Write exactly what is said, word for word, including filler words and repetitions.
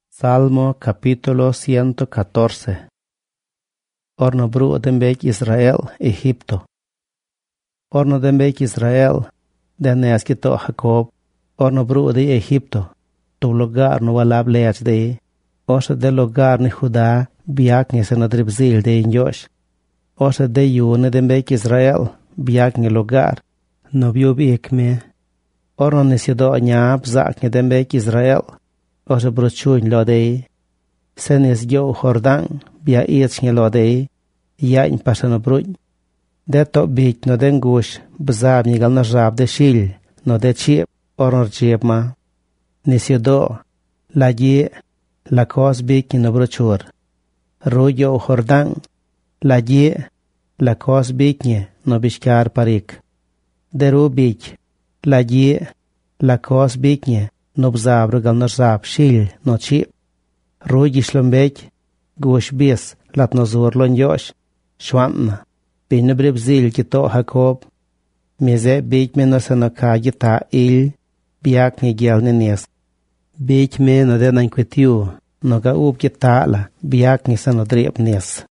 Salmo capítulo ciento catorce. Orno bru dembek Israel, Egipto. Orno dembek Israel, deneskito Jacob. Orno bru de Egipto, tu lugar no walab leach de. Osha de lugar ni Judá, biak ni senadribzil de injosh. Osha de yune dembek Israel, biak ni lugar, no biubik me. Orno nisido nyab zak ni dembek Israel. Osha bruchuin lo de. Senis yo Jordan, bia ich ni lo de. Yain pasano bruñ. De to bich no den gush, bzab ni gal no jab de shil, no de chip, ornor chip ma. Nisido, la ye, la kos bich ni no bruchur. Ruyo Jordan, la ye, la kos bich ni no bishkar parik. De ru bich, la ye, la kos bich ni no bzab gal no jab shil, no chip. Ruy ishlombech, gush bis, lat no zur lon yosh. Shwanna, bine bribzil kito Jacob. Meze bich me no sanoka gita il, biak ni gel ni nes. Bich me no de nan kwetiu, no ga ub gita la, biak ni sanodrip nes.